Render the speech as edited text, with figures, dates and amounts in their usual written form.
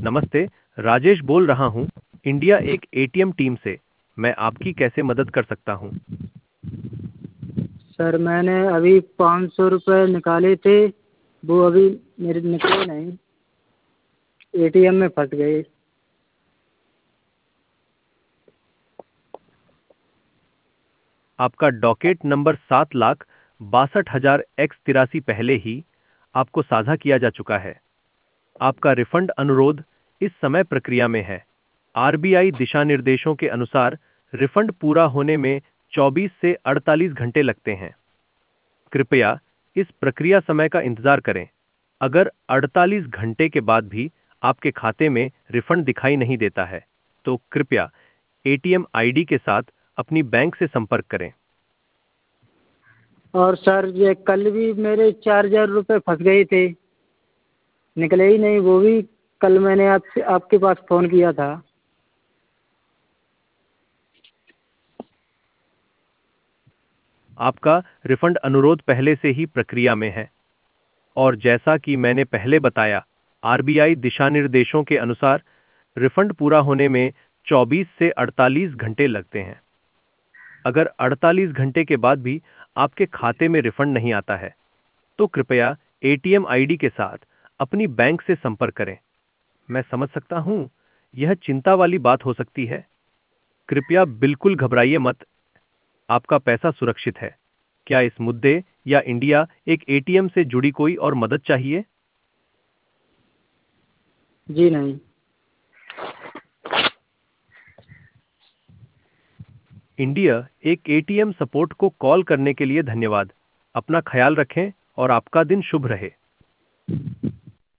नमस्ते, राजेश बोल रहा हूँ, इंडिया एक एटीएम टीम से। मैं आपकी कैसे मदद कर सकता हूँ? सर मैंने अभी 500 रुपये निकाले थे। वो अभी मेरे निकले नहीं, एटीएम में फंस गए। आपका डॉकेट नंबर 7,62,हजार X83 पहले ही आपको साझा किया जा चुका है। आपका रिफंड अनुरोध इस समय प्रक्रिया में है। आरबीआई दिशा निर्देशों के अनुसार रिफंड पूरा होने में 24 से 48 घंटे लगते हैं। कृपया इस प्रक्रिया समय का इंतजार करें। अगर 48 घंटे के बाद भी आपके खाते में रिफंड दिखाई नहीं देता है, तो कृपया एटीएम आईडी के साथ अपनी बैंक से संपर्क करें। और सर ये कल भी मेरे 4,000 रुपये फंस गए थे, निकले ही नहीं वो भी। कल मैंने आपसे आपके पास फ़ोन किया था। आपका रिफंड अनुरोध पहले से ही प्रक्रिया में है और जैसा कि मैंने पहले बताया, आरबीआई दिशा निर्देशों के अनुसार रिफंड पूरा होने में 24 से 48 घंटे लगते हैं। अगर 48 घंटे के बाद भी आपके खाते में रिफंड नहीं आता है, तो कृपया एटीएम आईडी के साथ अपनी बैंक से संपर्क करें। मैं समझ सकता हूं, यह चिंता वाली बात हो सकती है। कृपया बिल्कुल घबराइए मत, आपका पैसा सुरक्षित है। क्या इस मुद्दे या इंडिया एक एटीएम से जुड़ी कोई और मदद चाहिए? जी नहीं। इंडिया एक एटीएम सपोर्ट को कॉल करने के लिए धन्यवाद। अपना ख्याल रखें और आपका दिन शुभ रहे।